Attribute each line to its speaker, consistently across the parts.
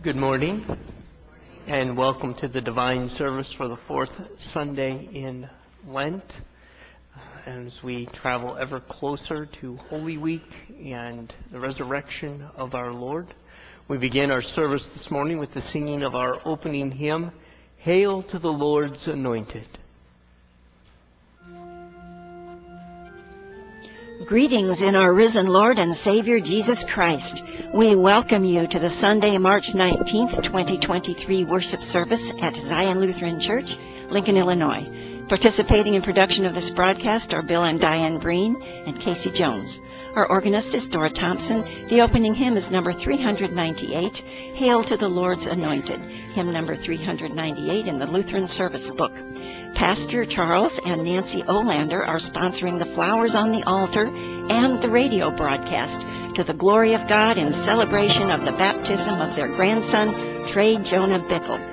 Speaker 1: Good morning, and welcome to the divine service for the fourth Sunday in Lent. As we travel ever closer to Holy Week and the resurrection of our Lord, we begin our service this morning with the singing of our opening hymn, Hail to the Lord's Anointed.
Speaker 2: Greetings in our risen Lord and Savior Jesus Christ. We welcome you to the Sunday, March 19th, 2023 worship service at Zion Lutheran Church, Lincoln, Illinois. Participating in production of this broadcast are Bill and Diane Breen and Casey Jones. Our organist is Dora Thompson. The opening hymn is number 398, Hail to the Lord's Anointed, hymn number 398 in the Lutheran Service Book. Pastor Charles and Nancy Olander are sponsoring the Flowers on the Altar and the radio broadcast to the glory of God in celebration of the baptism of their grandson, Trey Jonah Bickle.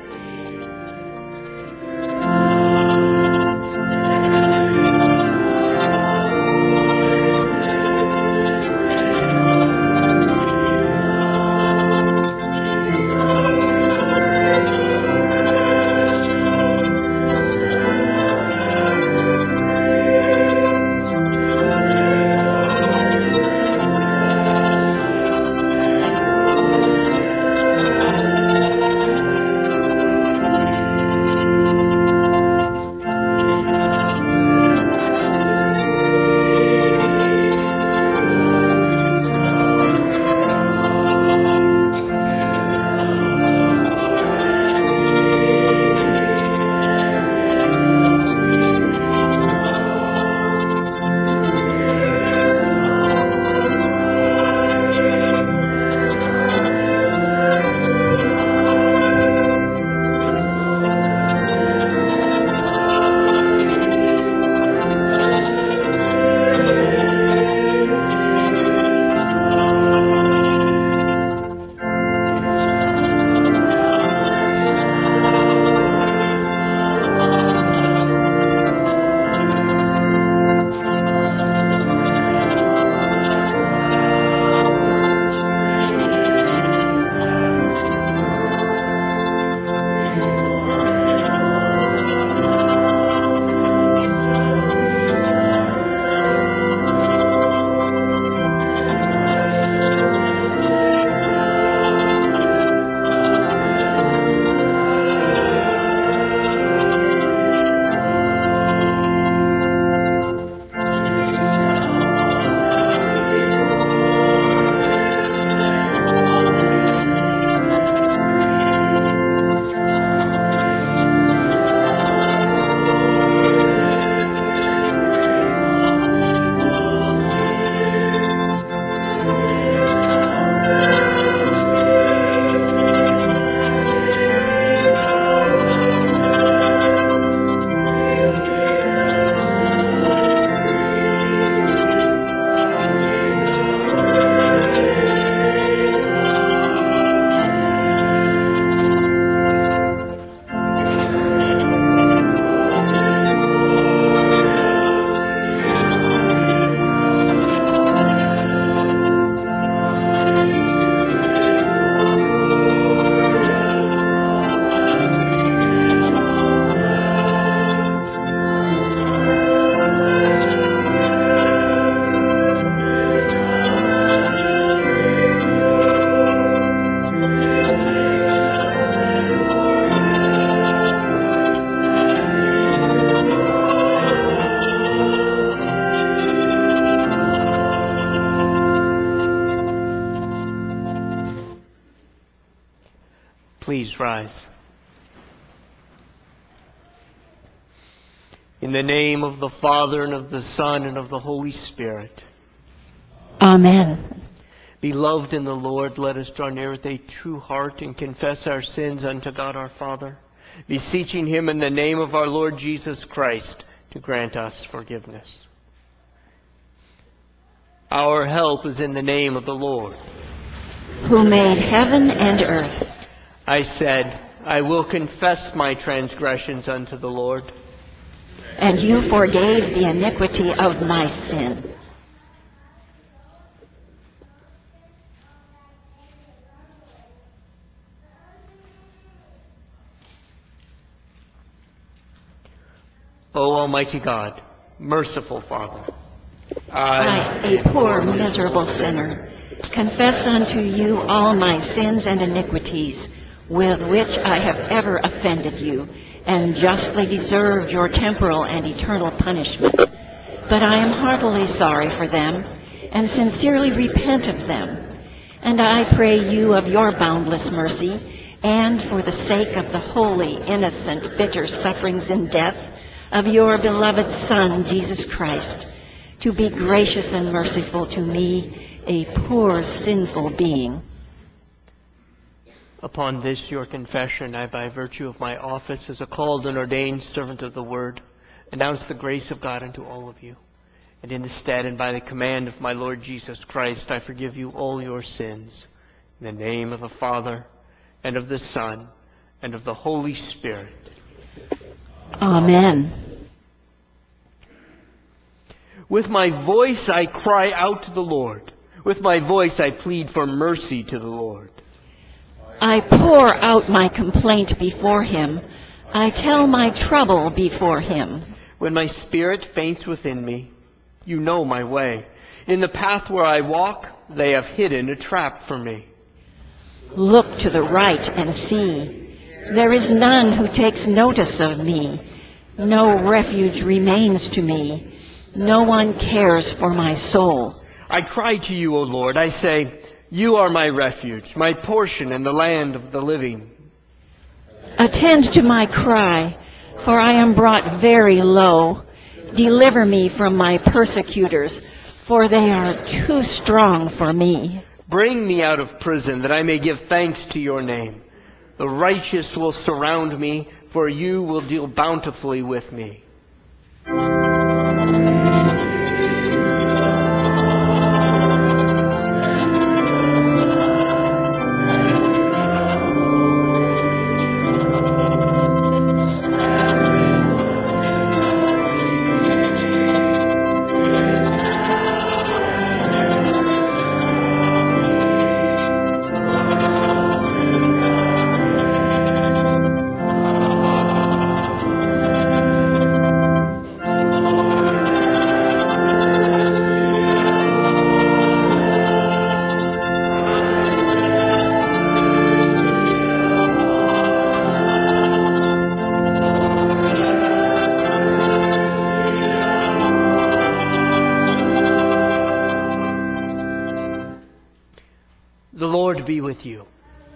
Speaker 1: Please rise. In the name of the Father, and of the Son, and of the Holy Spirit.
Speaker 2: Amen.
Speaker 1: Beloved in the Lord, let us draw near with a true heart and confess our sins unto God our Father, beseeching him in the name of our Lord Jesus Christ to grant us forgiveness. Our help is in the name of the Lord,
Speaker 2: who made heaven and earth.
Speaker 1: I said, I will confess my transgressions unto the Lord.
Speaker 2: And you forgave the iniquity of my sin.
Speaker 1: O Almighty God, merciful Father,
Speaker 2: I, a poor, miserable sinner, confess unto you all my sins and iniquities, with which I have ever offended you, and justly deserve your temporal and eternal punishment. But I am heartily sorry for them, and sincerely repent of them. And I pray you of your boundless mercy, and for the sake of the holy, innocent, bitter sufferings and death of your beloved Son, Jesus Christ, to be gracious and merciful to me, a poor, sinful being.
Speaker 1: Upon this your confession, I, by virtue of my office as a called and ordained servant of the Word, announce the grace of God unto all of you. And in the stead and by the command of my Lord Jesus Christ, I forgive you all your sins. In the name of the Father, and of the Son, and of the Holy Spirit.
Speaker 2: Amen.
Speaker 1: With my voice I cry out to the Lord. With my voice I plead for mercy to the Lord.
Speaker 2: I pour out my complaint before him. I tell my trouble before him.
Speaker 1: When my spirit faints within me, you know my way. In the path where I walk, they have hidden a trap for me.
Speaker 2: Look to the right and see. There is none who takes notice of me. No refuge remains to me. No one cares for my soul.
Speaker 1: I cry to you, O Lord. I say, you are my refuge, my portion in the land of the living.
Speaker 2: Attend to my cry, for I am brought very low. Deliver me from my persecutors, for they are too strong for me.
Speaker 1: Bring me out of prison, that I may give thanks to your name. The righteous will surround me, for you will deal bountifully with me. The Lord be with you.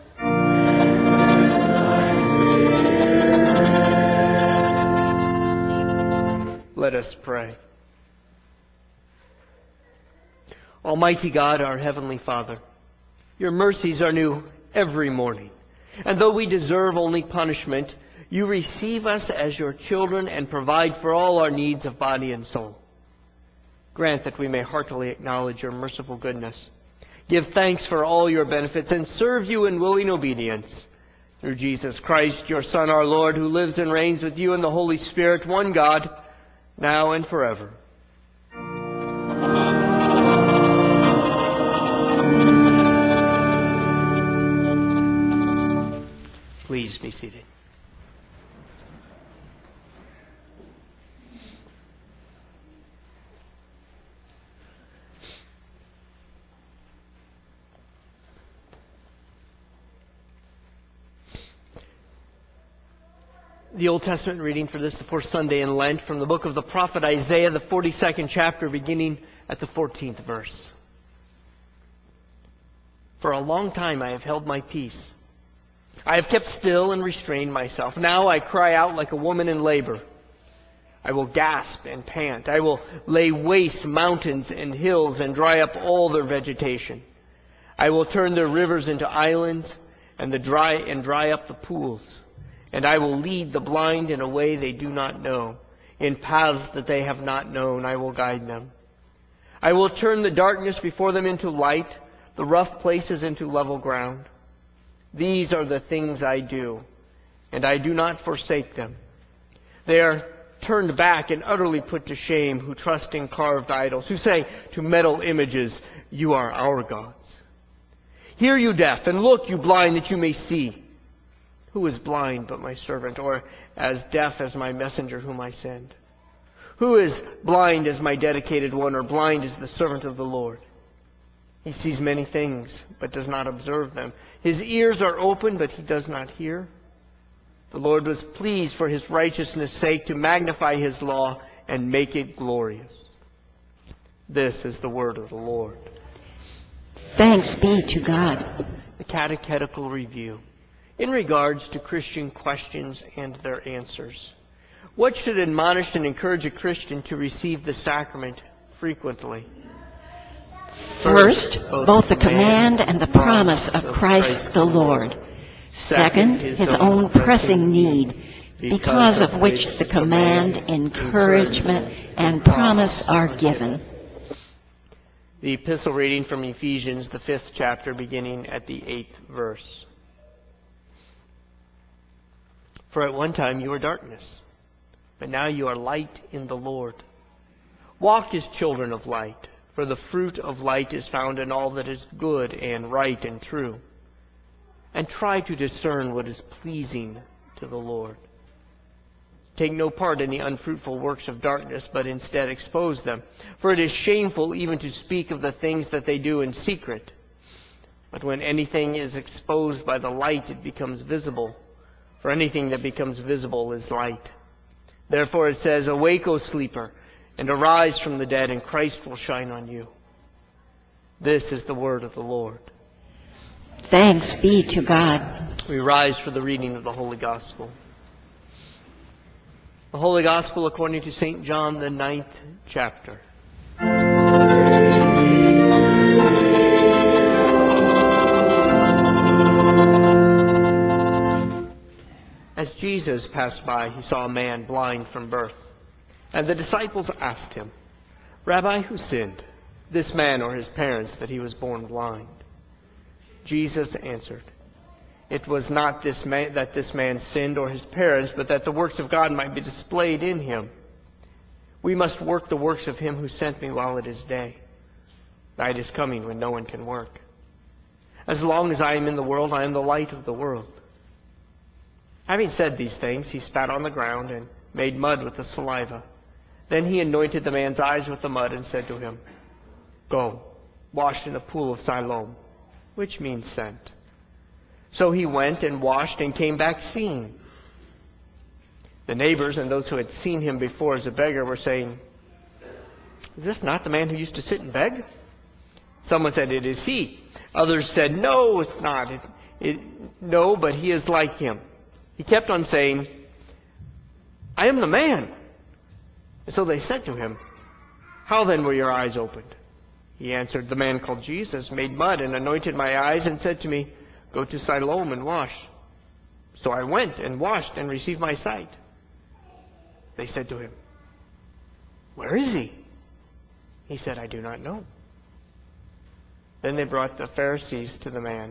Speaker 1: Let us pray. Almighty God, our Heavenly Father, your mercies are new every morning. And though we deserve only punishment, you receive us as your children and provide for all our needs of body and soul. Grant that we may heartily acknowledge your merciful goodness, give thanks for all your benefits, and serve you in willing obedience. Through Jesus Christ, your Son, our Lord, who lives and reigns with you in the Holy Spirit, one God, now and forever. Please be seated. The Old Testament reading for this, the fourth Sunday in Lent, from the book of the prophet Isaiah, the 42nd chapter, beginning at the 14th verse. For a long time I have held my peace. I have kept still and restrained myself. Now I cry out like a woman in labor. I will gasp and pant. I will lay waste mountains and hills and dry up all their vegetation. I will turn their rivers into islands and dry up the pools. And I will lead the blind in a way they do not know. In paths that they have not known, I will guide them. I will turn the darkness before them into light, the rough places into level ground. These are the things I do, and I do not forsake them. They are turned back and utterly put to shame who trust in carved idols, who say to metal images, you are our gods. Hear, you deaf, and look, you blind, that you may see. Who is blind but my servant, or as deaf as my messenger whom I send? Who is blind as my dedicated one, or blind as the servant of the Lord? He sees many things, but does not observe them. His ears are open, but he does not hear. The Lord was pleased for his righteousness' sake to magnify his law and make it glorious. This is the word of the Lord.
Speaker 2: Thanks be to God.
Speaker 1: The Catechetical Review. In regards to Christian questions and their answers, what should admonish and encourage a Christian to receive the sacrament frequently?
Speaker 2: First, both the command and the promise of Christ the Lord. Second, his own pressing need, because of which the command, encouragement, and promise are given.
Speaker 1: The epistle reading from Ephesians, the 5th chapter, beginning at the 8th verse. For at one time you were darkness, but now you are light in the Lord. Walk as children of light, for the fruit of light is found in all that is good and right and true. And try to discern what is pleasing to the Lord. Take no part in the unfruitful works of darkness, but instead expose them. For it is shameful even to speak of the things that they do in secret. But when anything is exposed by the light, it becomes visible. For anything that becomes visible is light. Therefore it says, Awake, O sleeper, and arise from the dead, and Christ will shine on you. This is the word of the Lord.
Speaker 2: Thanks be to God.
Speaker 1: We rise for the reading of the Holy Gospel. The Holy Gospel according to St. John, the 9th chapter. As Jesus passed by, he saw a man blind from birth. And the disciples asked him, Rabbi, who sinned, this man or his parents, that he was born blind? Jesus answered, It was not that this man sinned or his parents, but that the works of God might be displayed in him. We must work the works of him who sent me while it is day. Night is coming when no one can work. As long as I am in the world, I am the light of the world. Having said these things, he spat on the ground and made mud with the saliva. Then he anointed the man's eyes with the mud and said to him, Go, wash in a pool of Siloam, which means sent. So he went and washed and came back seeing. The neighbors and those who had seen him before as a beggar were saying, Is this not the man who used to sit and beg? Someone said, It is he. Others said, No, it's not. No, but he is like him. He kept on saying, I am the man. And so they said to him, How then were your eyes opened? He answered, The man called Jesus made mud and anointed my eyes and said to me, Go to Siloam and wash. So I went and washed and received my sight. They said to him, Where is he? He said, I do not know. Then they brought to the Pharisees the man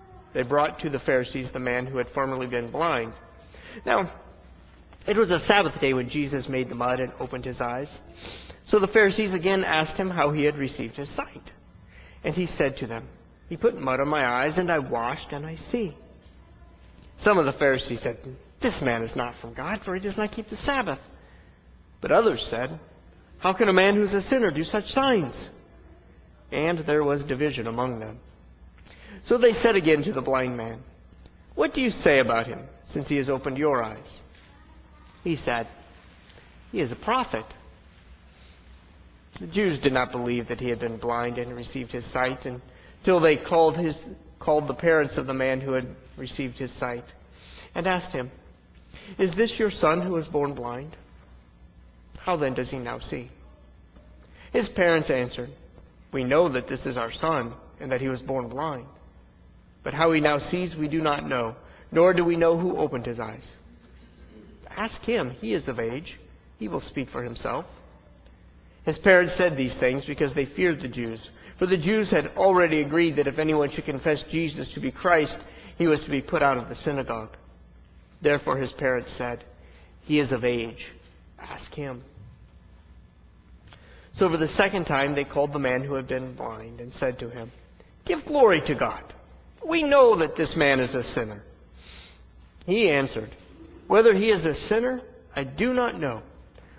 Speaker 1: who had formerly been blind. Now, it was a Sabbath day when Jesus made the mud and opened his eyes. So the Pharisees again asked him how he had received his sight. And he said to them, He put mud on my eyes, and I washed, and I see. Some of the Pharisees said, This man is not from God, for he does not keep the Sabbath. But others said, How can a man who is a sinner do such signs? And there was division among them. So they said again to the blind man, What do you say about him, since he has opened your eyes? He said, He is a prophet. The Jews did not believe that he had been blind and received his sight until they called the parents of the man who had received his sight and asked him, Is this your son who was born blind? How then does he now see? His parents answered, We know that this is our son and that he was born blind. But how he now sees we do not know, nor do we know who opened his eyes. Ask him, he is of age. He will speak for himself. His parents said these things because they feared the Jews. For the Jews had already agreed that if anyone should confess Jesus to be Christ, he was to be put out of the synagogue. Therefore his parents said, He is of age. Ask him. So for the second time they called the man who had been blind and said to him, Give glory to God. We know that this man is a sinner. He answered, Whether he is a sinner, I do not know.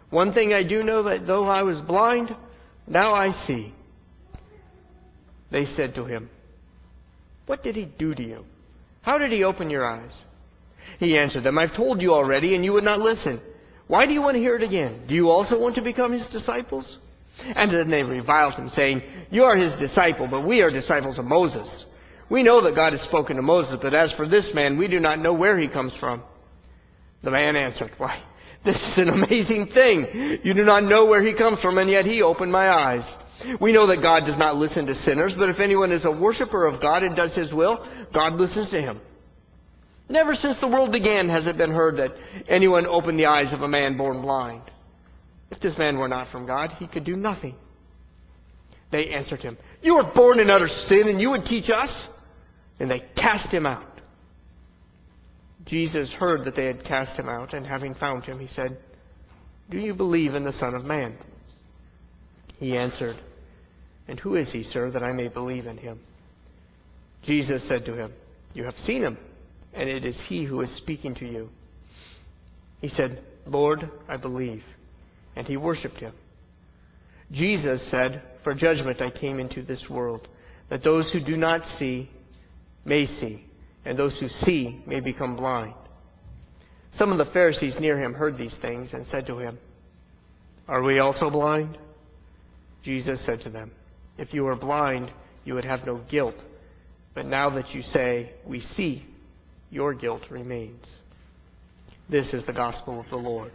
Speaker 1: One thing I do know, that though I was blind, now I see." They said to him, "What did he do to you? How did he open your eyes?" He answered them, "I've told you already, and you would not listen. Why do you want to hear it again? Do you also want to become his disciples?" And then they reviled him, saying, "You are his disciple, but we are disciples of Moses. We know that God has spoken to Moses, but as for this man, we do not know where he comes from." The man answered, "Why, this is an amazing thing. You do not know where he comes from, and yet he opened my eyes. We know that God does not listen to sinners, but if anyone is a worshiper of God and does his will, God listens to him. Never since the world began has it been heard that anyone opened the eyes of a man born blind. If this man were not from God, he could do nothing." They answered him, "You were born in utter sin, and you would teach us?" And they cast him out. Jesus heard that they had cast him out, and having found him, he said, "Do you believe in the Son of Man?" He answered, "And who is he, sir, that I may believe in him?" Jesus said to him, "You have seen him, and it is he who is speaking to you." He said, "Lord, I believe." And he worshipped him. Jesus said, "For judgment I came into this world, that those who do not see may see, and those who see may become blind." Some of the Pharisees near him heard these things and said to him, "Are we also blind?" Jesus said to them, "If you were blind, you would have no guilt. But now that you say, 'We see,' your guilt remains." This is the gospel of the Lord.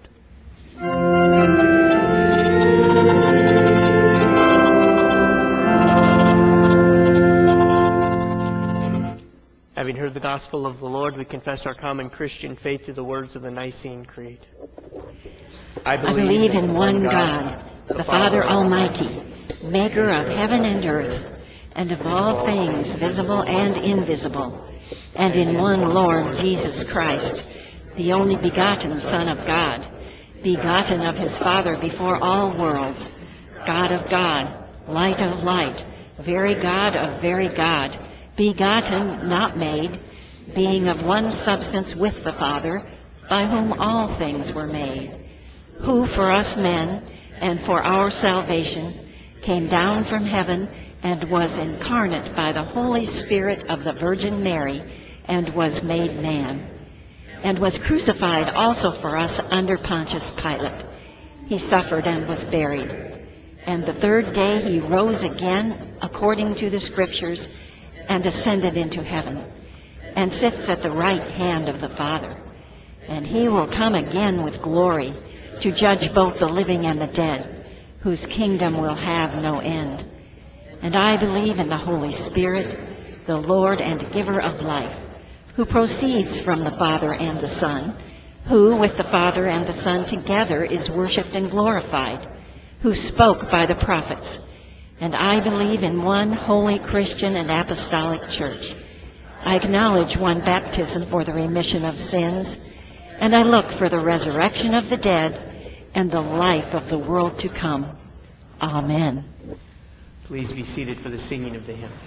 Speaker 1: Having heard the gospel of the Lord, we confess our common Christian faith through the words of the Nicene Creed.
Speaker 2: I believe in one God, the Father Almighty, maker of heaven and earth, and of all things visible and invisible, and in one Lord Jesus Christ, the only begotten Son of God, begotten of his Father before all worlds, God of God, light of light, very God of very God, begotten, not made, being of one substance with the Father, by whom all things were made, who for us men and for our salvation came down from heaven and was incarnate by the Holy Spirit of the Virgin Mary, and was made man, and was crucified also for us under Pontius Pilate. He suffered and was buried. And the third day he rose again according to the Scriptures, and ascended into heaven, and sits at the right hand of the Father. And he will come again with glory to judge both the living and the dead, whose kingdom will have no end. And I believe in the Holy Spirit, the Lord and giver of life, who proceeds from the Father and the Son, who with the Father and the Son together is worshipped and glorified, who spoke by the prophets. And I believe in one holy Christian and apostolic church. I acknowledge one baptism for the remission of sins, and I look for the resurrection of the dead and the life of the world to come. Amen.
Speaker 1: Please be seated for the singing of the hymn.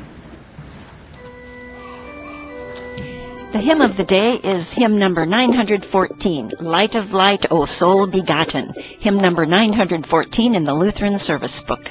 Speaker 2: The hymn of the day is hymn number 914, Light of Light, O Soul Begotten, hymn number 914 in the Lutheran Service Book.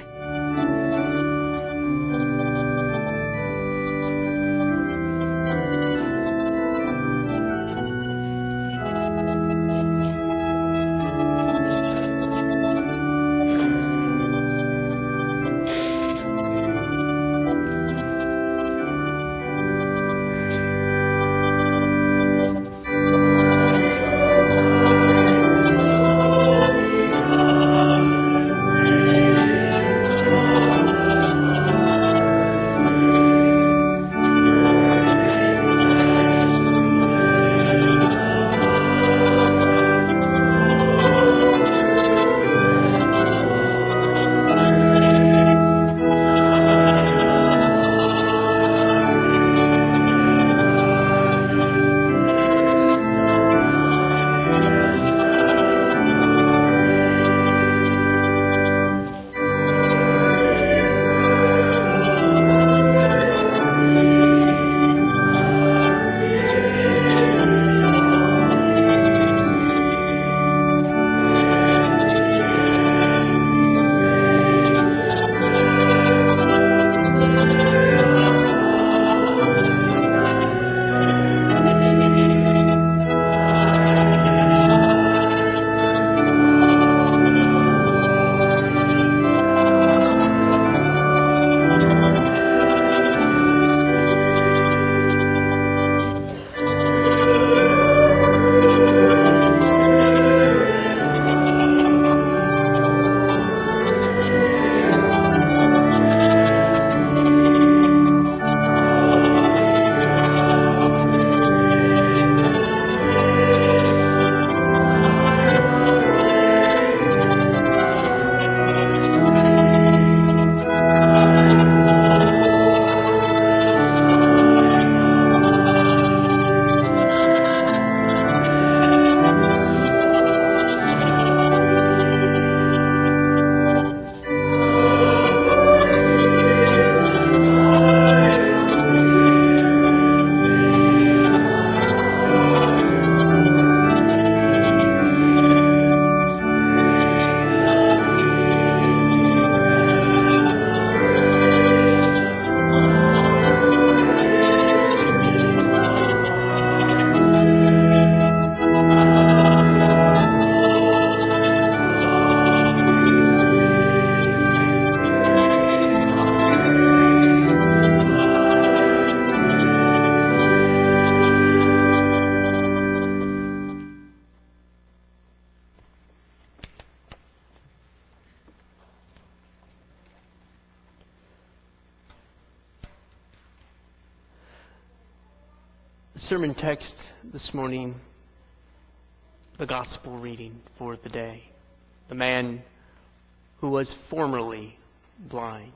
Speaker 1: Sermon text this morning, the gospel reading for the day. The man who was formerly blind.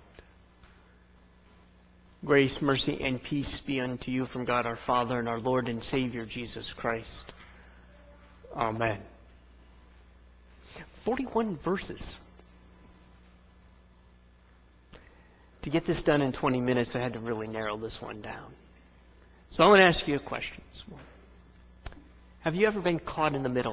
Speaker 1: Grace, mercy, and peace be unto you from God our Father and our Lord and Savior Jesus Christ. Amen. 41 verses. To get this done in 20 minutes, I had to really narrow this one down. So I want to ask you a question this morning. Have you ever been caught in the middle?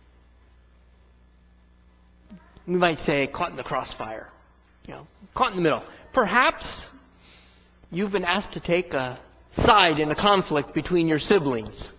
Speaker 1: We might say caught in the crossfire. Caught in the middle. Perhaps you've been asked to take a side in a conflict between your siblings.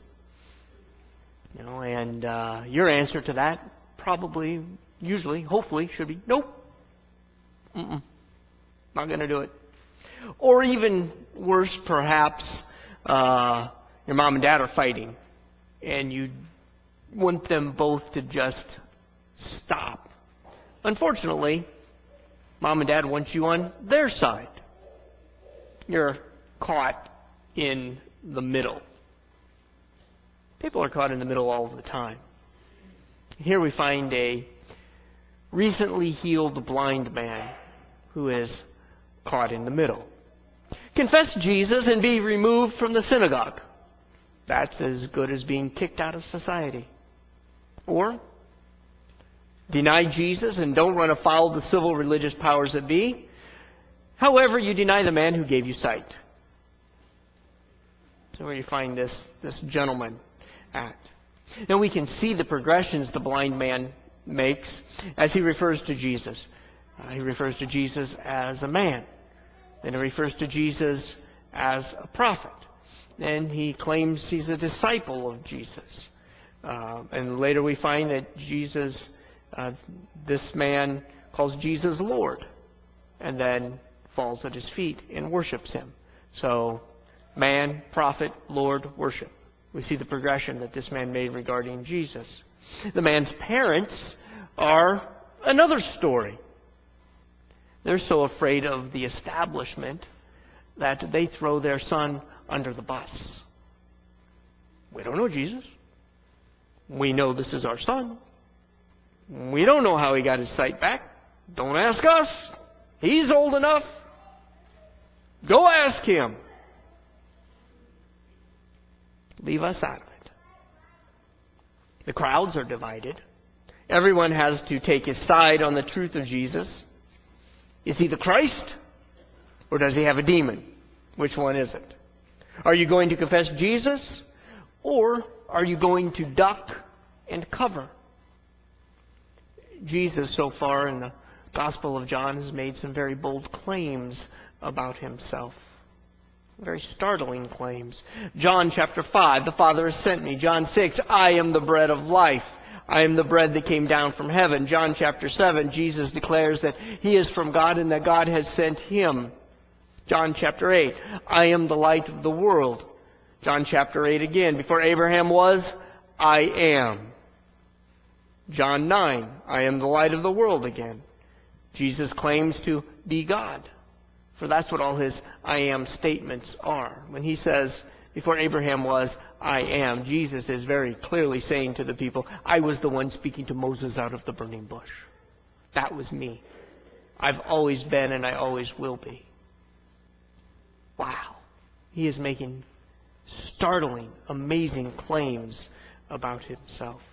Speaker 1: And your answer to that probably, usually, hopefully, should be, nope. Not going to do it. Or even worse, perhaps, your mom and dad are fighting, and you want them both to just stop. Unfortunately, mom and dad want you on their side. You're caught in the middle. People are caught in the middle all the time. Here we find a recently healed blind man who is caught in the middle. Confess Jesus and be removed from the synagogue. That's as good as being kicked out of society. Or deny Jesus and don't run afoul of the civil religious powers that be. However, you deny the man who gave you sight. So where you find this gentleman at. Now we can see the progressions the blind man makes as he refers to Jesus. He refers to Jesus as a man. Then he refers to Jesus as a prophet. Then he claims he's a disciple of Jesus. And later we find that Jesus, this man calls Jesus Lord. And then falls at his feet and worships him. So, man, prophet, Lord, worship. We see the progression that this man made regarding Jesus. The man's parents are another story. They're so afraid of the establishment that they throw their son under the bus. We don't know Jesus. We know this is our son. We don't know how he got his sight back. Don't ask us. He's old enough. Go ask him. Leave us out of it. The crowds are divided. Everyone has to take his side on the truth of Jesus. Is he the Christ? Or does he have a demon? Which one is it? Are you going to confess Jesus? Or are you going to duck and cover? Jesus, so far in the Gospel of John, has made some very bold claims about himself. Very startling claims. John chapter 5, the Father has sent me. John 6, I am the bread of life. I am the bread that came down from heaven. John chapter 7, Jesus declares that he is from God and that God has sent him. John chapter 8, I am the light of the world. John chapter 8 again, before Abraham was, I am. John 9, I am the light of the world again. Jesus claims to be God. For that's what all his I am statements are. When he says, before Abraham was, I am, Jesus is very clearly saying to the people, I was the one speaking to Moses out of the burning bush. That was me. I've always been and I always will be. Wow. He is making startling, amazing claims about himself.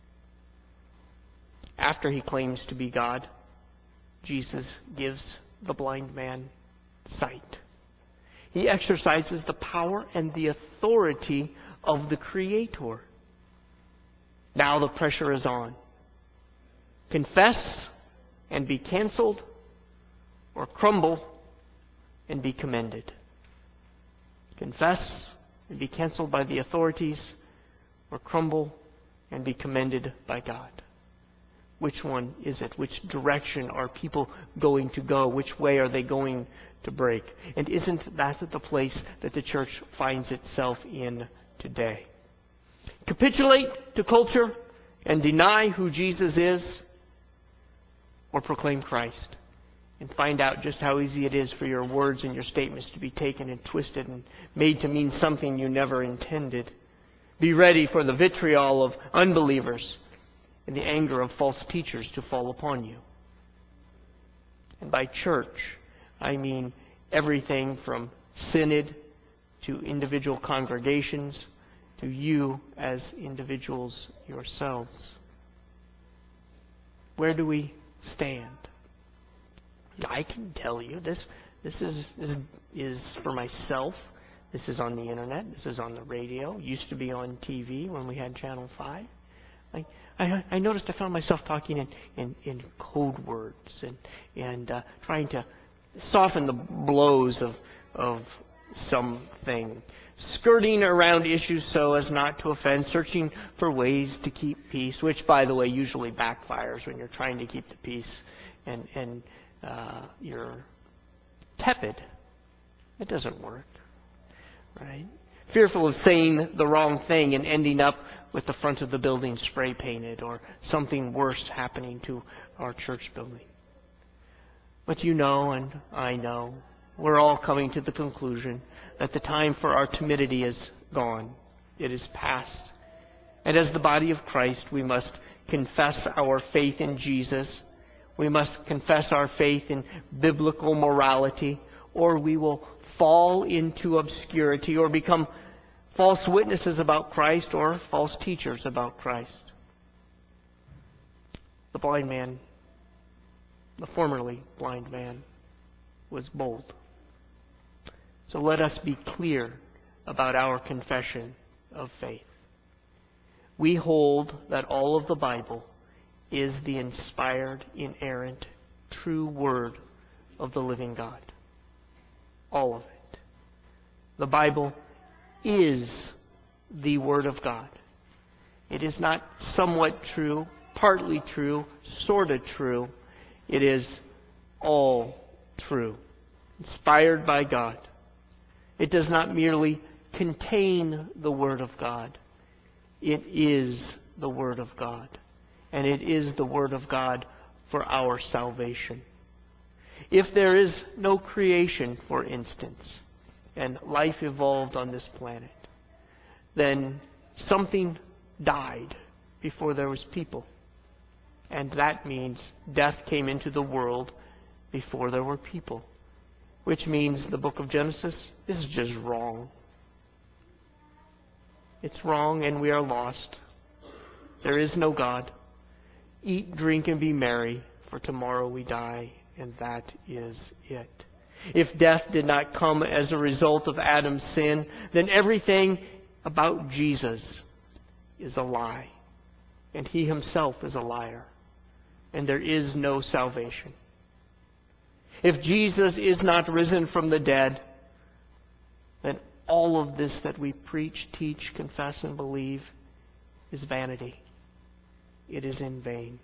Speaker 1: After he claims to be God, Jesus gives the blind man sight. He exercises the power and the authority of the Creator. Now the pressure is on. Confess and be canceled, or crumble and be commended. Confess and be canceled by the authorities, or crumble and be commended by God. Which one is it? Which direction are people going to go? Which way are they going to break? And isn't that the place that the church finds itself in today? Capitulate to culture and deny who Jesus is, or proclaim Christ and find out just how easy it is for your words and your statements to be taken and twisted and made to mean something you never intended. Be ready for the vitriol of unbelievers and the anger of false teachers to fall upon you. And by church, I mean everything from synod to individual congregations to you as individuals yourselves. Where do we stand? I can tell you this is for myself. This is on the internet. This is on the radio. Used to be on TV when we had Channel 5. I noticed I found myself talking in code words and trying to soften the blows of something, skirting around issues so as not to offend, searching for ways to keep peace, which, by the way, usually backfires when you're trying to keep the peace and you're tepid. It doesn't work, right? Fearful of saying the wrong thing and ending up with the front of the building spray painted or something worse happening to our church building. But you know, and I know, we're all coming to the conclusion that the time for our timidity is gone. It is past. And as the body of Christ, we must confess our faith in Jesus. We must confess our faith in biblical morality, or we will fall into obscurity or become false witnesses about Christ or false teachers about Christ. The blind man, the formerly blind man, was bold. So let us be clear about our confession of faith. We hold that all of the Bible is the inspired, inerrant, true Word of the living God. All of it. The Bible is the Word of God. It is not somewhat true, partly true, sort of true. It is all true, inspired by God. It does not merely contain the Word of God. It is the Word of God. And it is the Word of God for our salvation. If there is no creation, for instance, and life evolved on this planet, then something died before there was people. And that means death came into the world before there were people. Which means the book of Genesis is just wrong. It's wrong and we are lost. There is no God. Eat, drink, and be merry, for tomorrow we die, and that is it. If death did not come as a result of Adam's sin, then everything about Jesus is a lie. And he himself is a liar. And there is no salvation. If Jesus is not risen from the dead, then all of this that we preach, teach, confess, and believe is vanity. It is in vain.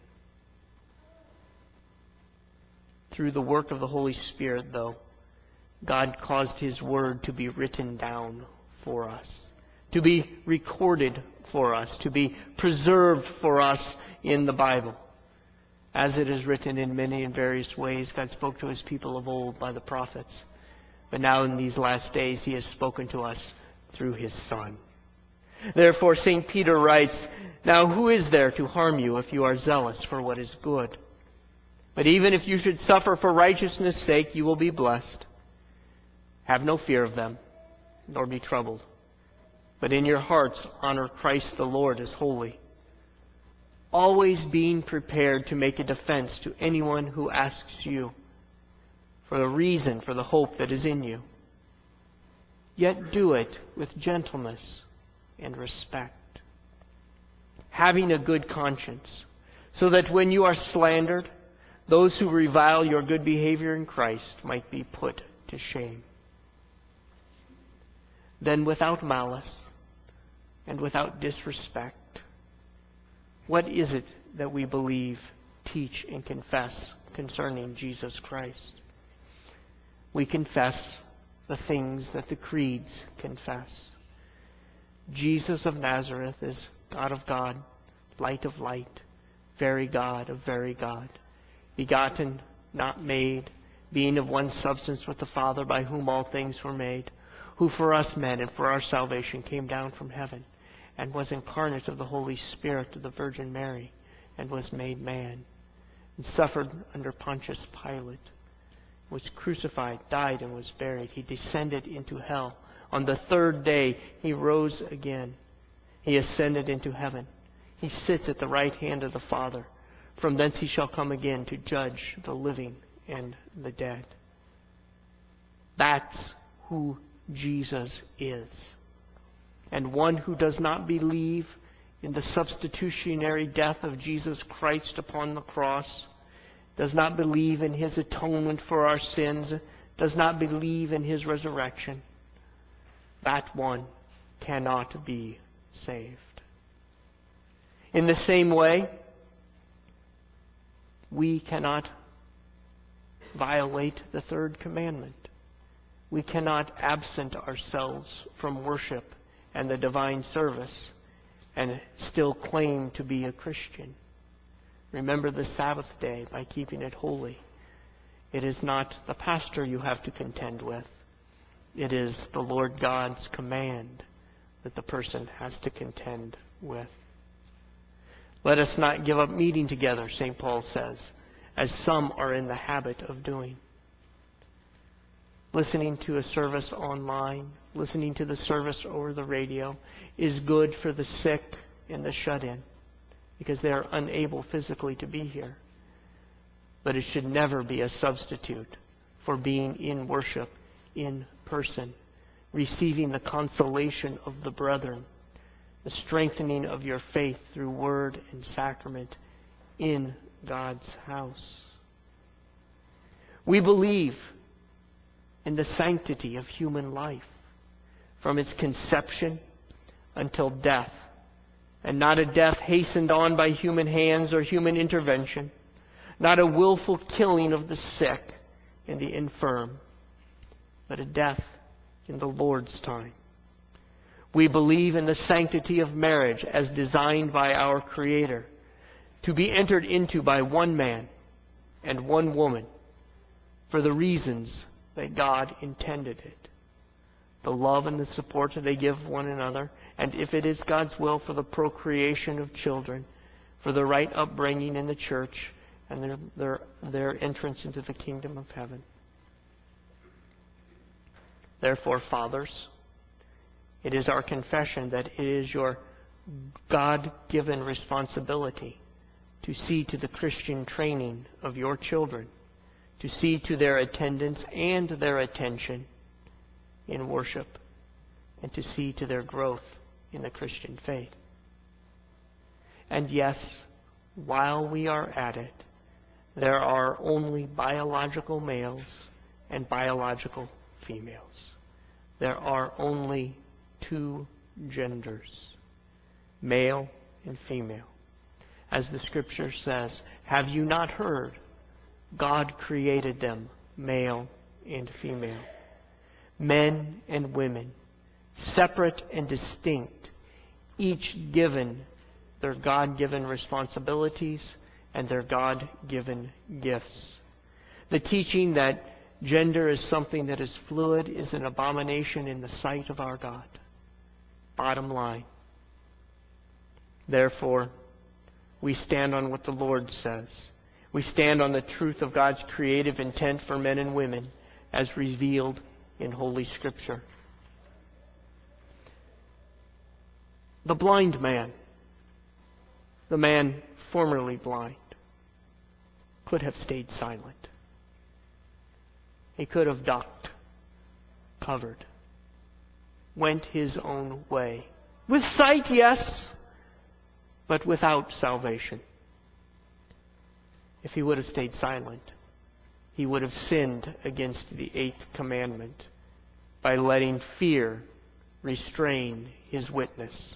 Speaker 1: Through the work of the Holy Spirit, though, God caused His Word to be written down for us, to be recorded for us, to be preserved for us in the Bible. As it is written in many and various ways, God spoke to His people of old by the prophets. But now in these last days, He has spoken to us through His Son. Therefore, St. Peter writes, "Now who is there to harm you if you are zealous for what is good? But even if you should suffer for righteousness' sake, you will be blessed. Have no fear of them, nor be troubled. But in your hearts honor Christ the Lord as holy, always being prepared to make a defense to anyone who asks you for the reason for the hope that is in you. Yet do it with gentleness and respect, having a good conscience, so that when you are slandered, those who revile your good behavior in Christ might be put to shame. Then without malice and without disrespect, what is it that we believe, teach, and confess concerning Jesus Christ? We confess the things that the creeds confess. Jesus of Nazareth is God of God, light of light, very God of very God, begotten, not made, being of one substance with the Father, by whom all things were made, who for us men and for our salvation came down from heaven, and was incarnate of the Holy Spirit of the Virgin Mary, and was made man, and suffered under Pontius Pilate, was crucified, died, and was buried. He descended into hell. On the third day he rose again. He ascended into heaven. He sits at the right hand of the Father. From thence he shall come again to judge the living and the dead. That's who Jesus is. And one who does not believe in the substitutionary death of Jesus Christ upon the cross, does not believe in his atonement for our sins, does not believe in his resurrection, that one cannot be saved. In the same way, we cannot violate the third commandment. We cannot absent ourselves from worship and the divine service and still claim to be a Christian. Remember the Sabbath day by keeping it holy. It is not the pastor you have to contend with. It is the Lord God's command that the person has to contend with. Let us not give up meeting together, St. Paul says, as some are in the habit of doing. Listening to a service online, listening to the service over the radio is good for the sick and the shut-in, because they are unable physically to be here. But it should never be a substitute for being in worship in person, receiving the consolation of the brethren, the strengthening of your faith through word and sacrament in God's house. We believe in the sanctity of human life from its conception until death, and not a death hastened on by human hands or human intervention, not a willful killing of the sick and the infirm, but a death in the Lord's time. We believe in the sanctity of marriage as designed by our Creator, to be entered into by one man and one woman for the reasons that God intended it. The love and the support that they give one another, and if it is God's will, for the procreation of children, for the right upbringing in the church, and their entrance into the kingdom of heaven. Therefore, fathers, it is our confession that it is your God-given responsibility to see to the Christian training of your children, to see to their attendance and their attention in worship, and to see to their growth in the Christian faith. And yes, while we are at it, there are only biological males and biological females. There are only two genders, male and female. As the Scripture says, have you not heard? God created them, male and female. Men and women, separate and distinct, each given their God-given responsibilities and their God-given gifts. The teaching that gender is something that is fluid is an abomination in the sight of our God. Bottom line. Therefore, we stand on what the Lord says. We stand on the truth of God's creative intent for men and women as revealed in Holy Scripture. The blind man, the man formerly blind, could have stayed silent. He could have ducked, covered, went his own way. With sight, yes, but without salvation. If he would have stayed silent, he would have sinned against the 8th commandment by letting fear restrain his witness.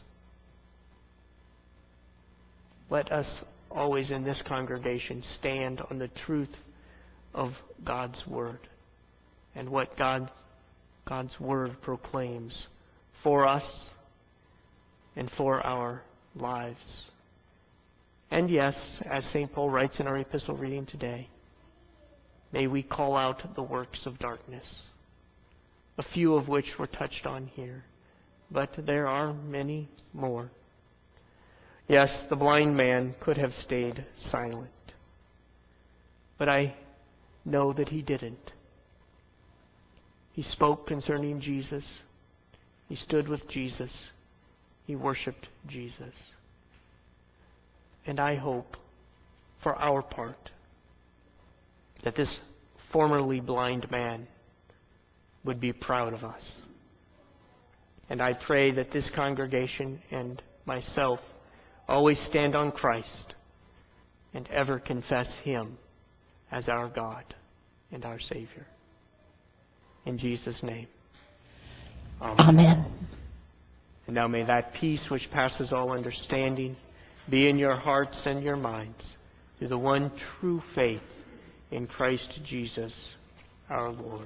Speaker 1: Let us always in this congregation stand on the truth of God's Word and what God's Word proclaims for us and for our lives. And yes, as St. Paul writes in our epistle reading today, may we call out the works of darkness, a few of which were touched on here, but there are many more. Yes, the blind man could have stayed silent, but I know that he didn't. He spoke concerning Jesus. He stood with Jesus. He worshiped Jesus. And I hope, for our part, that this formerly blind man would be proud of us. And I pray that this congregation and myself always stand on Christ and ever confess Him as our God and our Savior. In Jesus' name.
Speaker 2: Amen.
Speaker 1: And now may that peace which passes all understanding be in your hearts and your minds through the one true faith in Christ Jesus our Lord.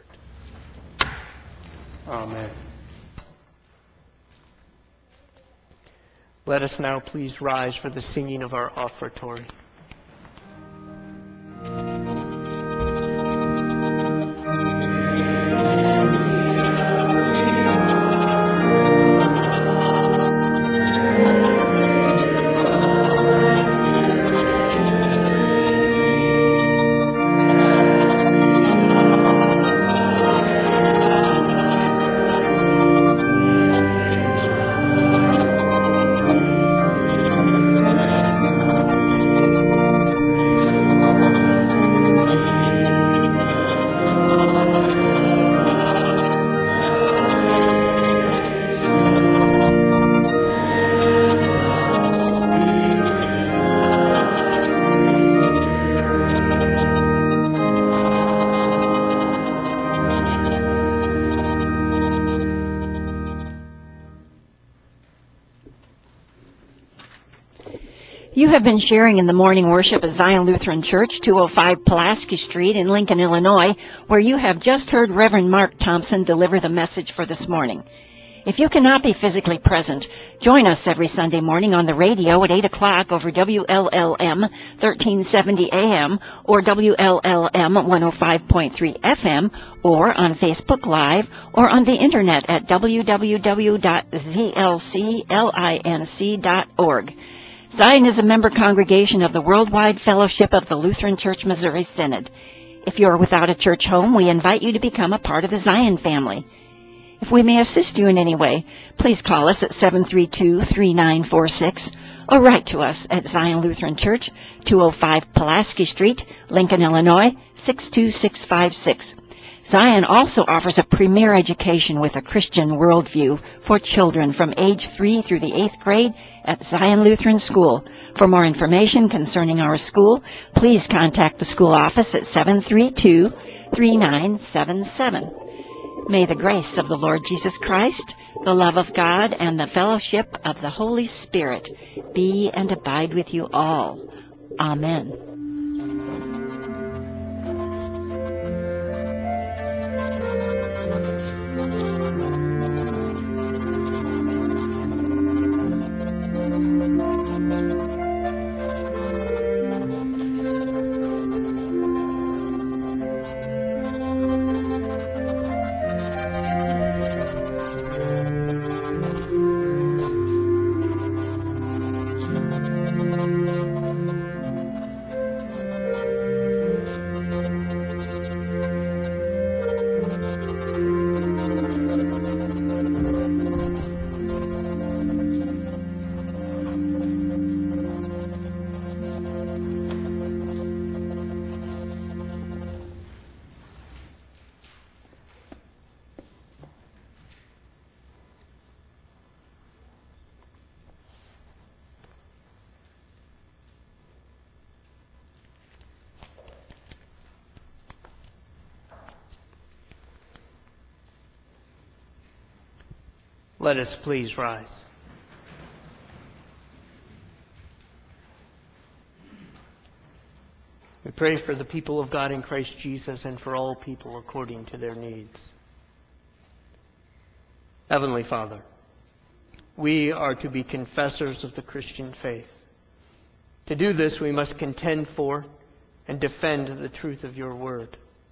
Speaker 1: Amen. Let us now please rise for the singing of our offertory.
Speaker 2: You have been sharing in the morning worship at Zion Lutheran Church, 205 Pulaski Street in Lincoln, Illinois, where you have just heard Reverend Mark Thompson deliver the message for this morning. If you cannot be physically present, join us every Sunday morning on the radio at 8 o'clock over WLLM 1370 AM or WLLM 105.3 FM or on Facebook Live or on the Internet at www.zlclinc.org. Zion is a member congregation of the Worldwide Fellowship of the Lutheran Church Missouri Synod. If you are without a church home, we invite you to become a part of the Zion family. If we may assist you in any way, please call us at 732-3946 or write to us at Zion Lutheran Church, 205 Pulaski Street, Lincoln, Illinois, 62656. Zion also offers a premier education with a Christian worldview for children from age 3 through the 8th grade at Zion Lutheran School. For more information concerning our school, please contact the school office at 732-3977. May the grace of the Lord Jesus Christ, the love of God, and the fellowship of the Holy Spirit be and abide with you all. Amen.
Speaker 1: Let us please rise. We pray for the people of God in Christ Jesus and for all people according to their needs. Heavenly Father, we are to be confessors of the Christian faith. To do this, we must contend for and defend the truth of your word.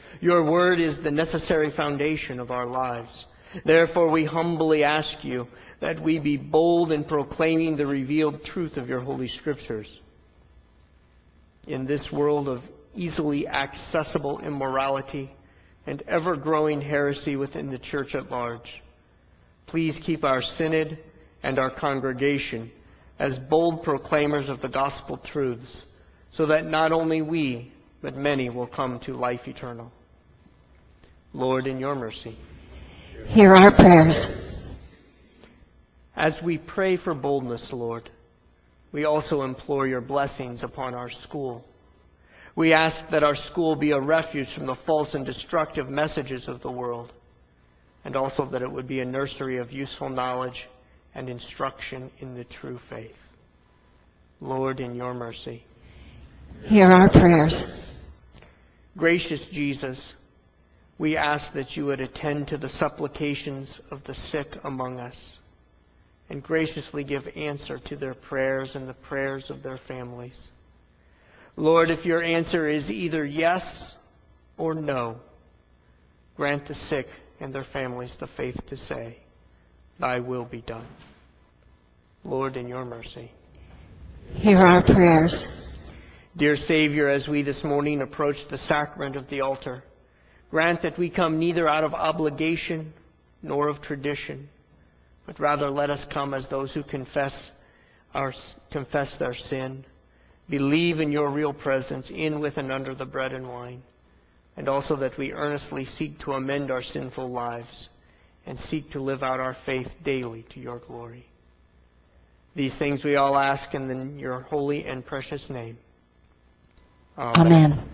Speaker 1: Your word is the necessary foundation of our lives. Therefore, we humbly ask you that we be bold in proclaiming the revealed truth of your Holy Scriptures. In this world of easily accessible immorality and ever-growing heresy within the church at large, please keep our synod and our congregation as bold proclaimers of the gospel truths, so that not only we, but many will come to life eternal. Lord, in your mercy,
Speaker 2: hear our prayers.
Speaker 1: As we pray for boldness, Lord, we also implore your blessings upon our school. We ask that our school be a refuge from the false and destructive messages of the world, and also that it would be a nursery of useful knowledge and instruction in the true faith. Lord, in your mercy,
Speaker 2: hear our prayers.
Speaker 1: Gracious Jesus, we ask that you would attend to the supplications of the sick among us and graciously give answer to their prayers and the prayers of their families. Lord, if your answer is either yes or no, grant the sick and their families the faith to say, thy will be done. Lord, in your mercy,
Speaker 2: hear our prayers.
Speaker 1: Dear Savior, as we this morning approach the sacrament of the altar, grant that we come neither out of obligation nor of tradition, but rather let us come as those who confess their sin, believe in your real presence in, with, and under the bread and wine, and also that we earnestly seek to amend our sinful lives and seek to live out our faith daily to your glory. These things we all ask in your holy and precious name.
Speaker 2: Amen.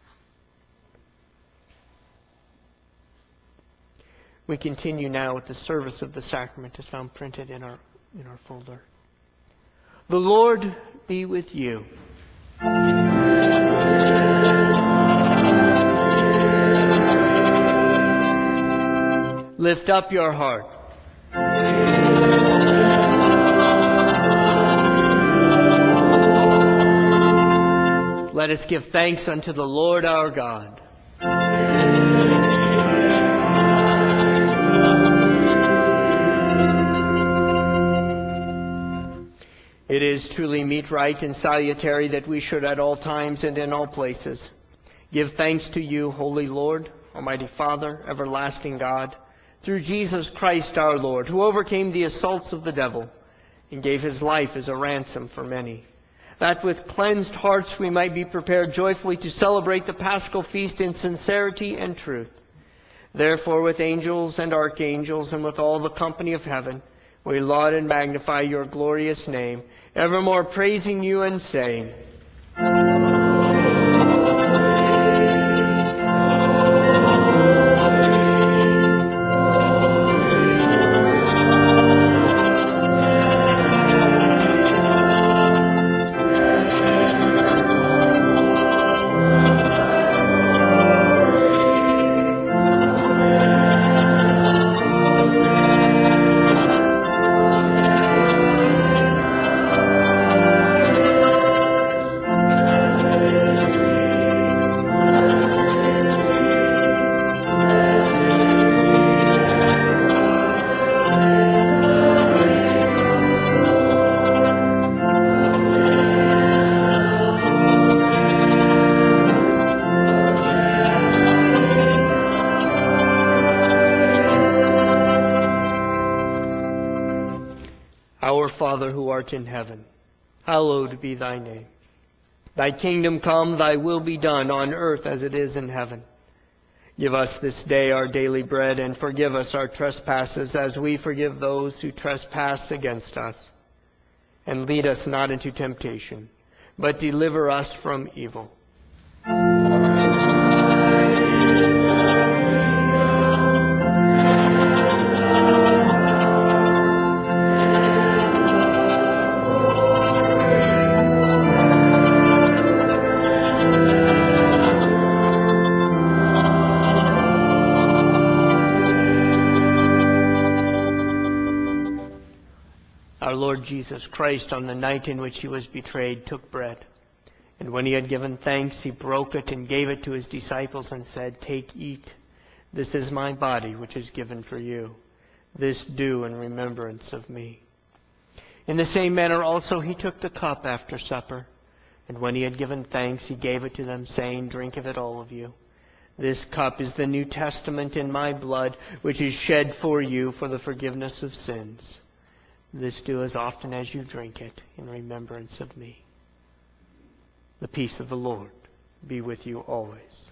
Speaker 1: We continue now with the service of the sacrament as found printed in our folder. The Lord be with you. Lift up your heart. Let us give thanks unto the Lord our God. It is truly meet, right, and salutary that we should at all times and in all places give thanks to you, Holy Lord, Almighty Father, everlasting God, through Jesus Christ our Lord, who overcame the assaults of the devil and gave his life as a ransom for many, that with cleansed hearts we might be prepared joyfully to celebrate the Paschal feast in sincerity and truth. Therefore, with angels and archangels and with all the company of heaven, we laud and magnify your glorious name, evermore praising you and saying, Our Father who art in heaven, hallowed be thy name. Thy kingdom come, thy will be done on earth as it is in heaven. Give us this day our daily bread, and forgive us our trespasses as we forgive those who trespass against us. And lead us not into temptation, but deliver us from evil. Our Lord Jesus Christ, on the night in which he was betrayed, took bread. And when he had given thanks, he broke it and gave it to his disciples and said, "Take, eat. This is my body, which is given for you. This do in remembrance of me." In the same manner also he took the cup after supper. And when he had given thanks, he gave it to them, saying, "Drink of it, all of you. This cup is the New Testament in my blood, which is shed for you for the forgiveness of sins. This do as often as you drink it in remembrance of me." The peace of the Lord be with you always.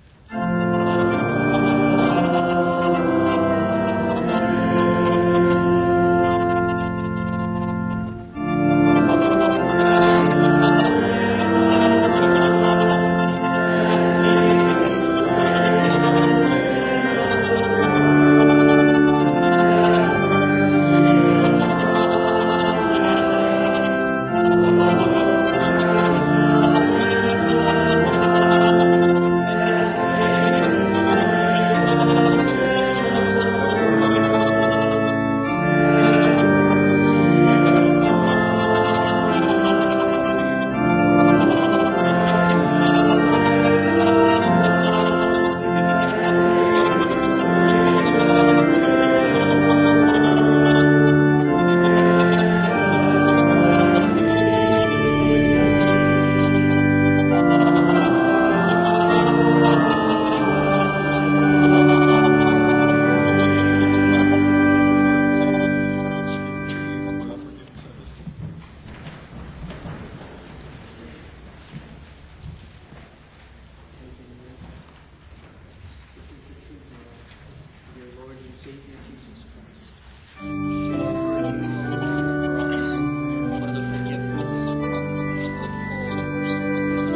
Speaker 1: Savior Jesus Christ, shed for you for us for the forgiveness of all our sins.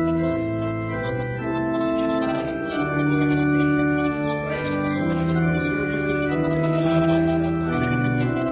Speaker 1: And by our Lord and Savior Jesus Christ, who is living and preserved you eternally, God, life everlasting.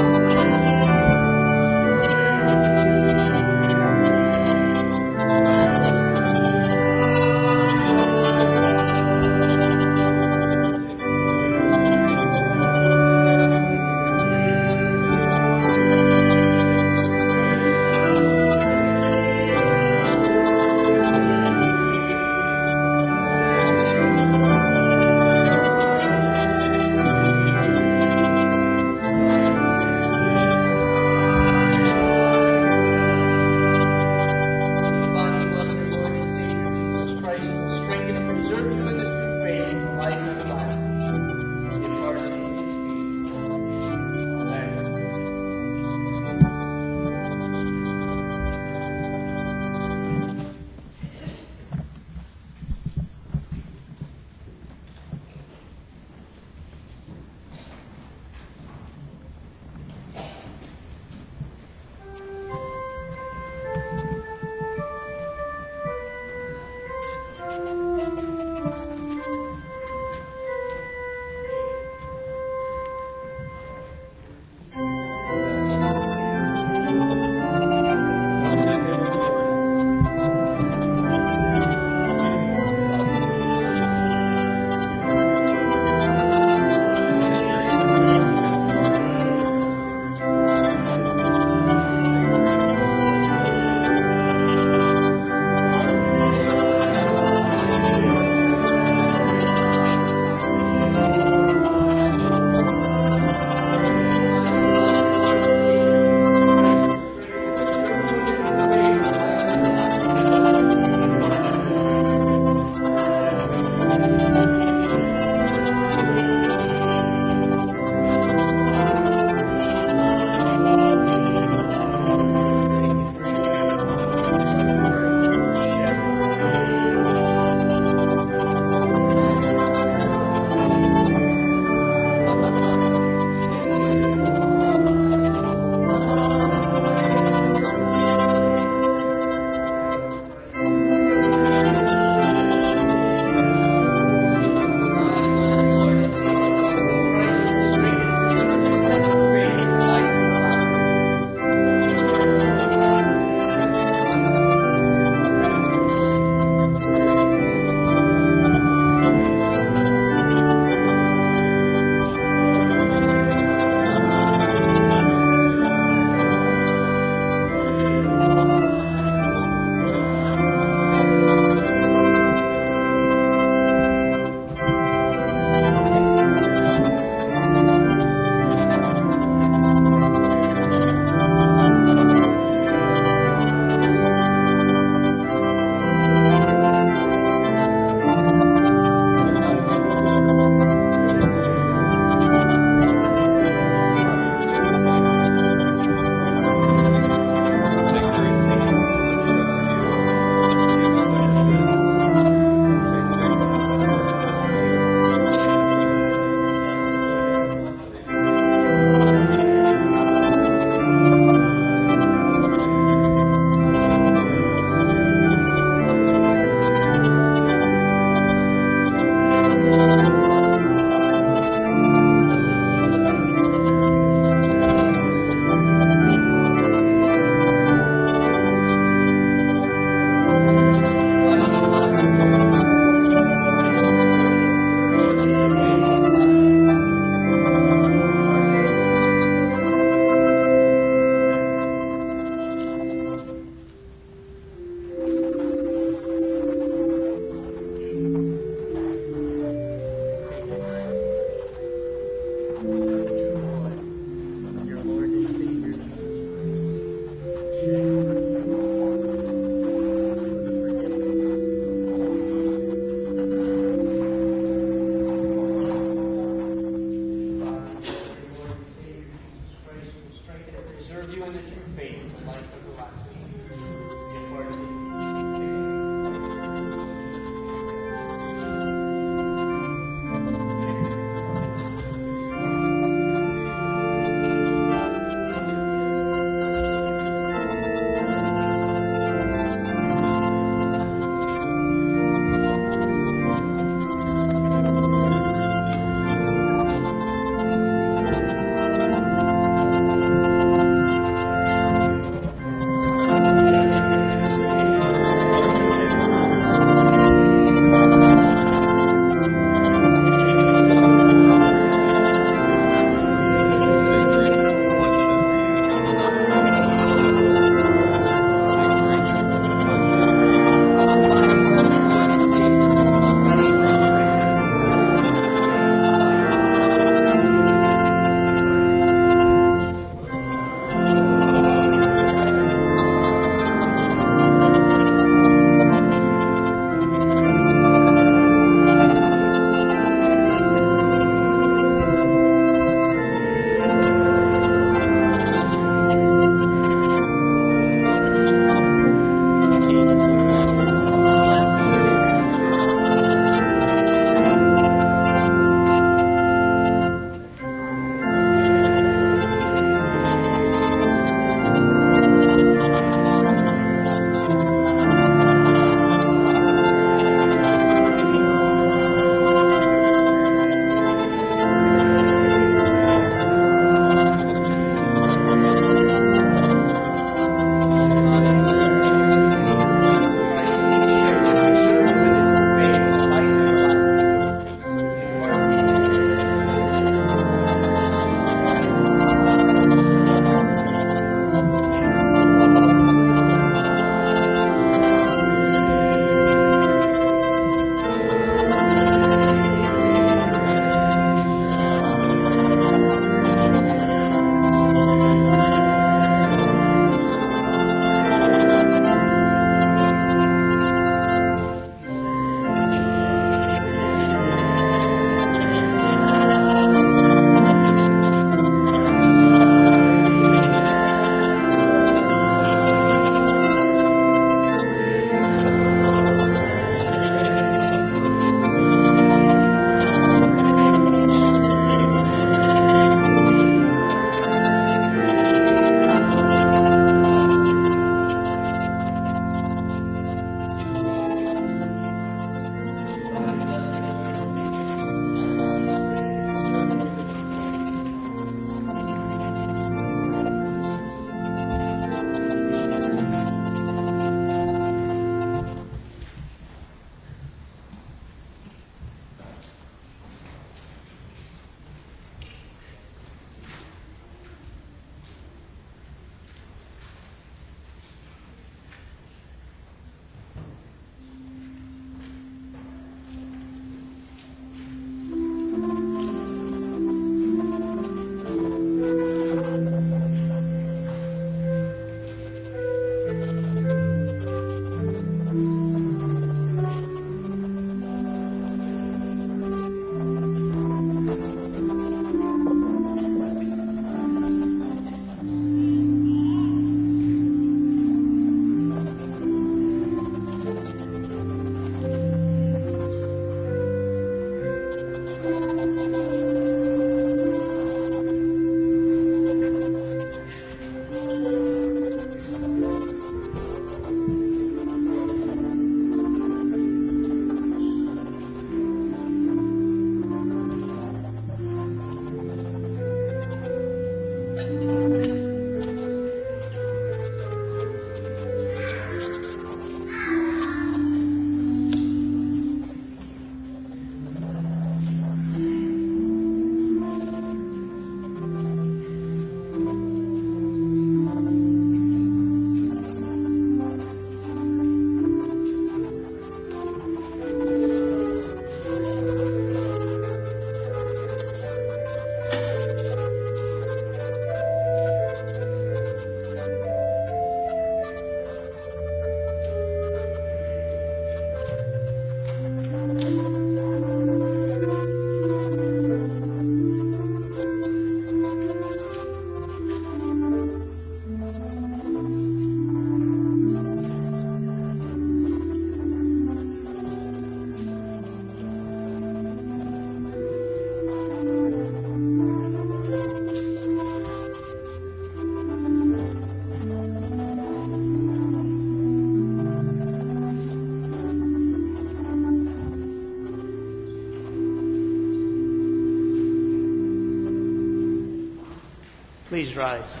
Speaker 1: Please rise.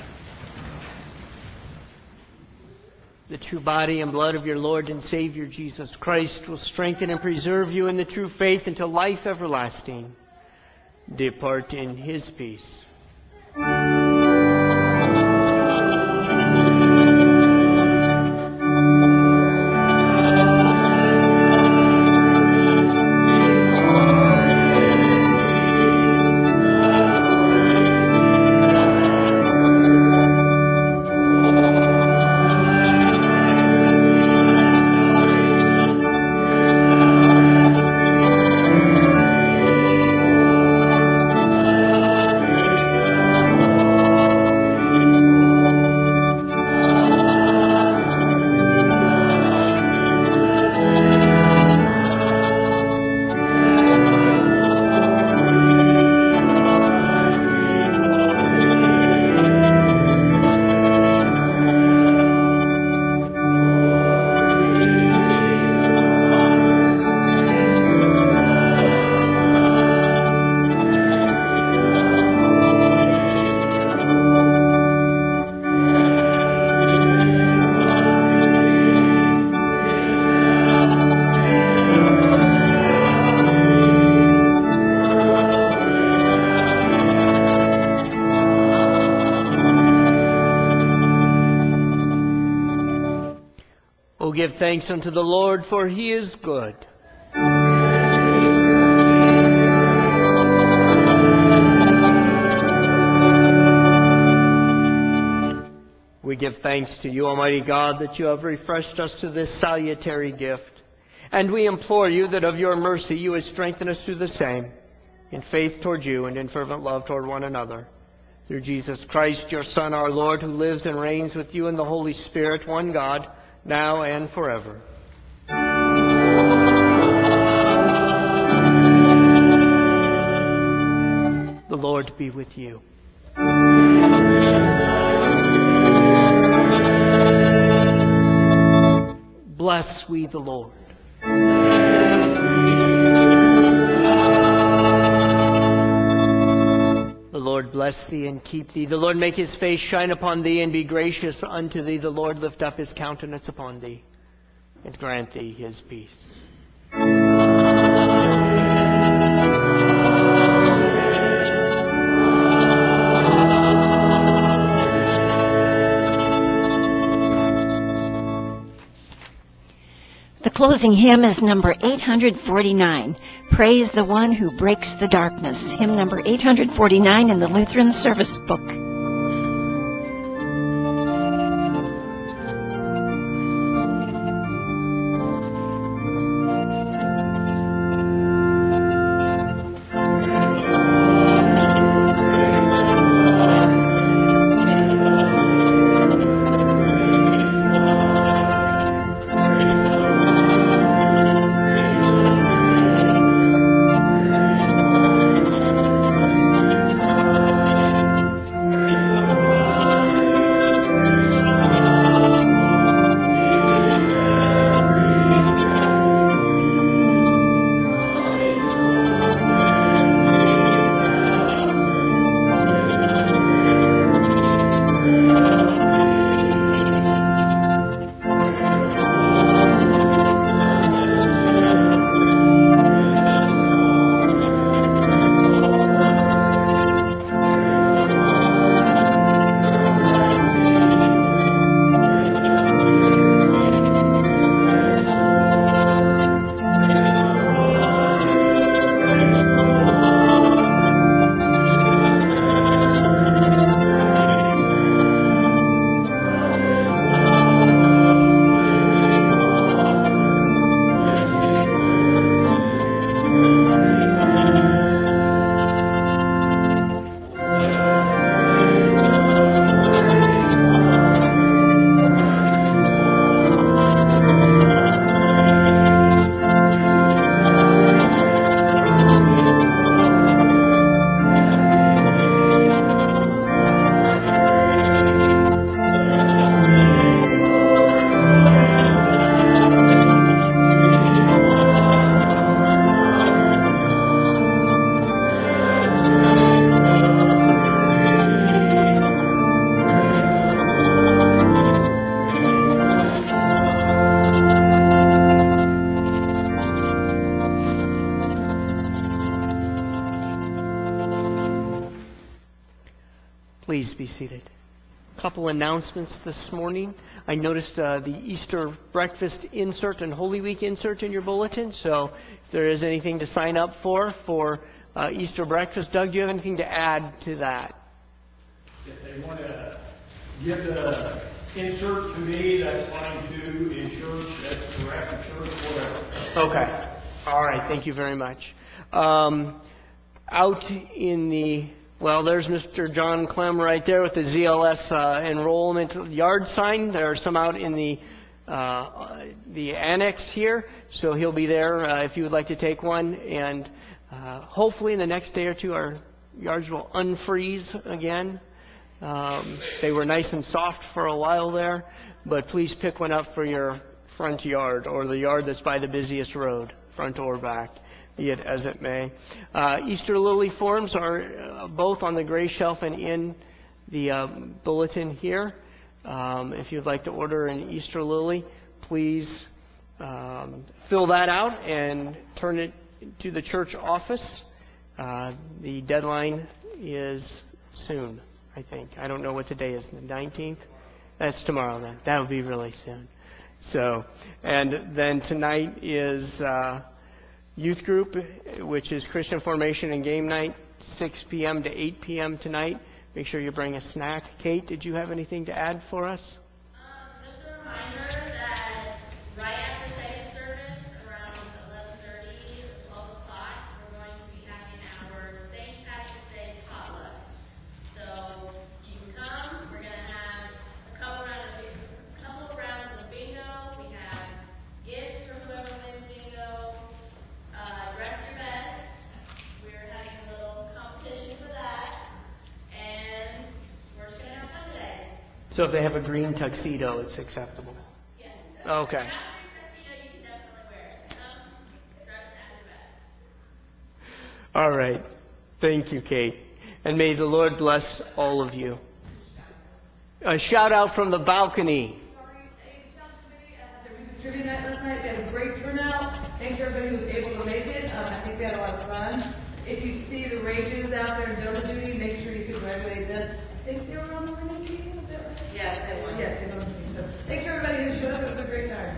Speaker 1: The true body and blood of your Lord and Savior Jesus Christ will strengthen and preserve you in the true faith until life everlasting. Depart in his peace. O give thanks unto the Lord, for he is good. We give thanks to you, Almighty God, that you have refreshed us to this salutary gift. And we implore you that of your mercy you would strengthen us through the same, in faith toward you and in fervent love toward one another. Through Jesus Christ, your Son, our Lord, who lives and reigns with you in the Holy Spirit, one God, now and forever. The Lord be with you. Bless we the Lord. The Lord bless thee and keep thee. The Lord make his face shine upon thee and be gracious unto thee. The Lord lift up his countenance upon thee and grant thee his peace.
Speaker 2: The closing hymn is number 849, Praise the One Who Breaks the Darkness, hymn number 849 in the Lutheran Service Book.
Speaker 1: Please be seated. A couple announcements this morning. I noticed the Easter breakfast insert and Holy Week insert in your bulletin. So if there is anything to sign up for Easter breakfast, Doug, do you have anything to add to that?
Speaker 3: If they want to give the insert to me, that's fine too. In church, that's correct. In church, whatever.
Speaker 1: Okay. All right. Thank you very much. Out in there's Mr. John Clem right there with the ZLS enrollment yard sign. There are some out in the annex here, so he'll be there if you would like to take one. And hopefully in the next day or two, our yards will unfreeze again. They were nice and soft for a while there, but please pick one up for your front yard or the yard that's by the busiest road, front or back, be it as it may. Easter lily forms are both on the gray shelf and in the bulletin here. If you'd like to order an Easter lily, please fill that out and turn it to the church office. The deadline is soon, I think. I don't know what today is, the 19th? That's tomorrow then. That would be really soon. So, and then tonight is youth group, which is Christian formation and game night, 6 p.m. to 8 p.m. tonight. Make sure you bring a snack. Kate, did you have anything to add for us?
Speaker 4: Just a reminder that right after second service, around 11:30 or 12 o'clock, we're going to be having our St. Patrick's Day potluck. So you can come. We're going to have a couple of rounds of bingo. We have gifts for whoever wins bingo. Dress your best. We're having a little competition for that. And we're just going to have fun today.
Speaker 1: So if they have a green tuxedo, it's acceptable?
Speaker 4: Yes.
Speaker 1: Okay.
Speaker 4: If you have a green tuxedo, you can definitely wear it. Come, dress as your best.
Speaker 1: All right. Thank you, Kate. And may the Lord bless all of you. A shout out from the balcony.
Speaker 5: There was a trivia night last night. We had a great turnout. Thanks to everybody who was able to make it. I think we had a lot of fun. If you see the Rages out there in double duty, make sure you congratulate them. I think they were on the winning team. Is that right? Yes, they were. Yes, they were on the team. So thanks to everybody who showed up. It was a great time.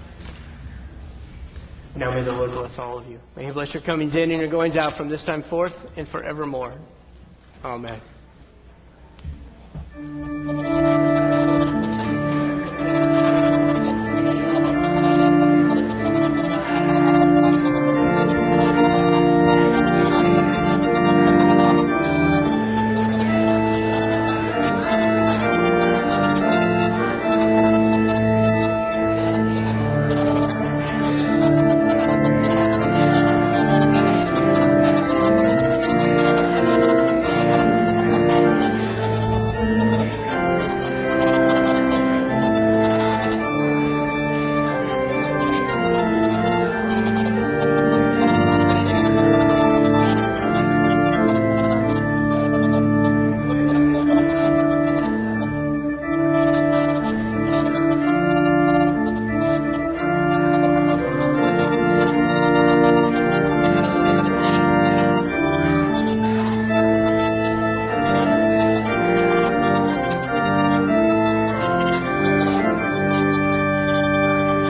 Speaker 1: Now may the Lord bless all of you. May He bless your comings in and your goings out from this time forth and forevermore. Amen.